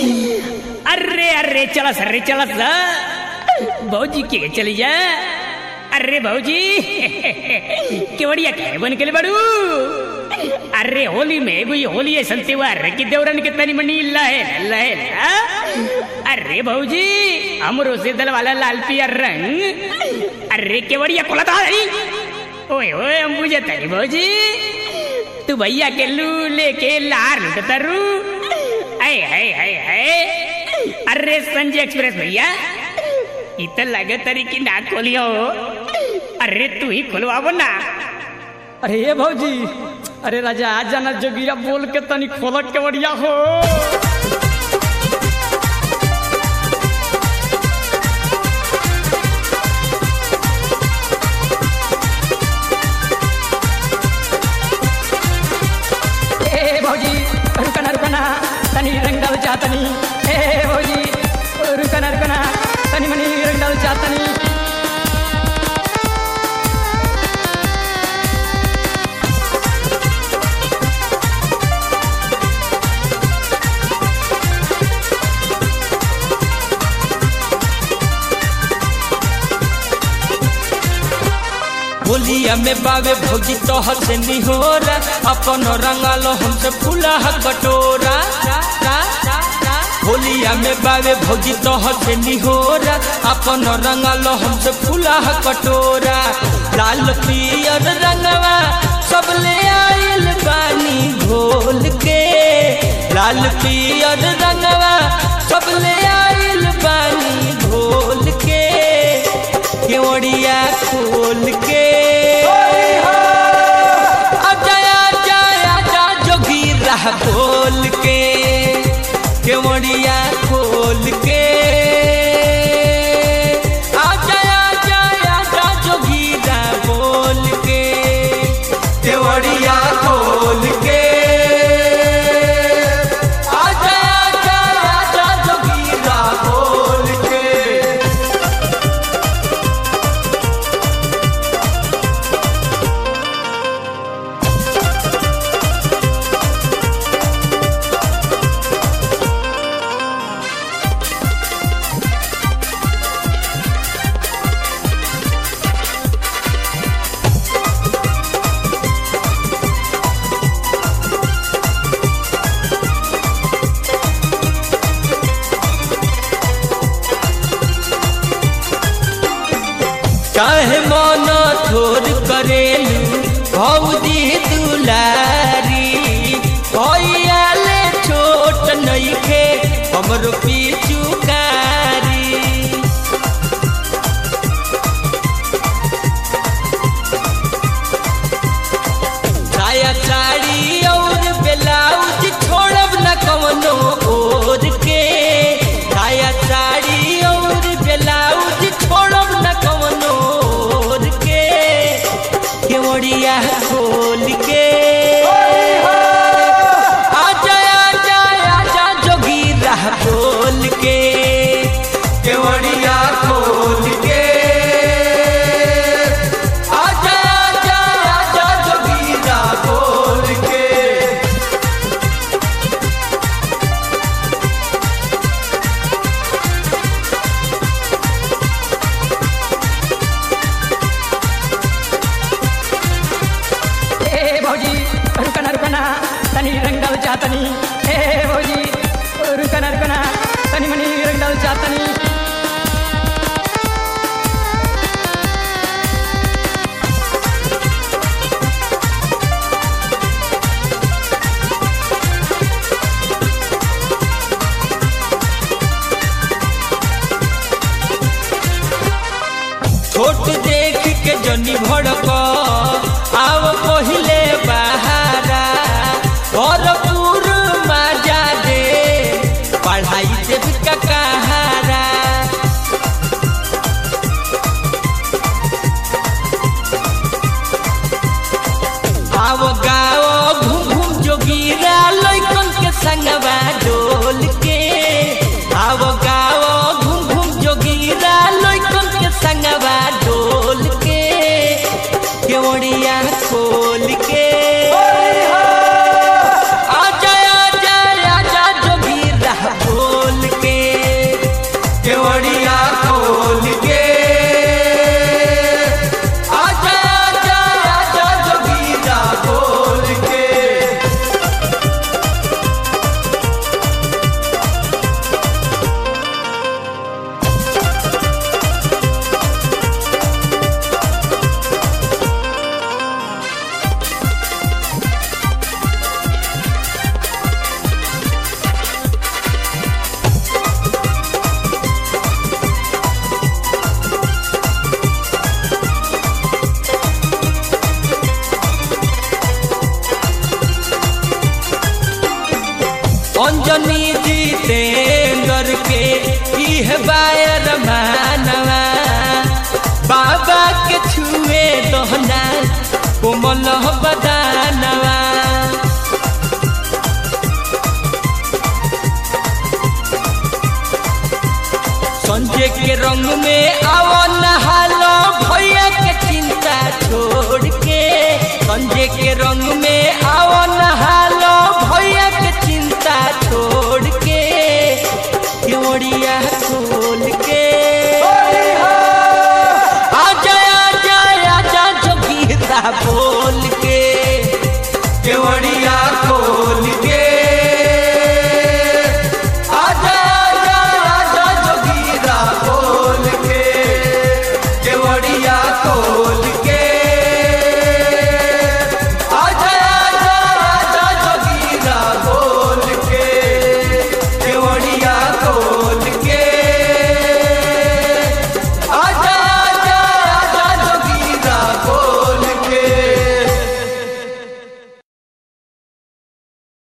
अरे अरे चला सर चला भौजी के चली जा। अरे भौजी केवड़िया कहे बन के बड़ू। अरे होली में कोई होली है संतेवार की देवरन के तनी मनी लहे लहे। अरे भौजी हमरो से दल वाला लाल पियर रंग। अरे केवड़िया खोला था। ओए ओए हम बुझे तनी भौजी तू भैया के लू लेके लार लुटतरू। अरे संजय एक्सप्रेस भैया इत लगे तरी की ना खोलियो। अरे तू ही खुलवाबो ना। अरे ये भौजी अरे राजा आ जाना जोगिया बोल के तनी खोलक के बढ़िया हो। ए भौजी रुकना रुकना तनी रंगल चातनी। ए भौजी रुकना रुकना तनी मनी रंगल चातनी। होलिया में बावे भौजी तोहर से निहोरा अपन रंगालो हमसे फूला कटोरा। होलिया में बावे भौजी तोहर से निहोरा अपन रंगालो हमसे फूला कटोरा। लाल पियर रंगवा सब ले आइल बानी घोल के। लाल पियर रंगवा सब ले आइल बानी घोल के। केवड़िया खोल के खोल के केवड़िया खोल के आजा आजा आजा जोगीरा बोल के केवड़िया खोल के आजा आजा आजा जोगीरा बोल के। काहे मन थोर करेलू भौजी दुलारी। भैया ले छोट नइखे हमरो पिचुकारी। साया साड़ी और ब्लाउज छोड़ब न कवनो ओर के। साया साड़ी और ब्लाउज छोड़ब न कवनो ओर के। केवड़िया खोल के आजा आजा आजा जोगीरा खोल के केवड़िया खोल के आजा आजा आजा जोगीरा खोल के। भौजी रुकना रुकना तनी रंगल चातनी। ए भौजी रुकना रुकना तनी मनी रंगल चातनी। छोट देख के जनी भड़क आव पहिले बहारा। भरपूर मजा दे पढ़ाई देव का कहारा। है बायर मानवा बाबा के छुए दोहना कोमल बदानवा संजय के रंग में आवन हालो भैया के चिंता छोड़ के संजय के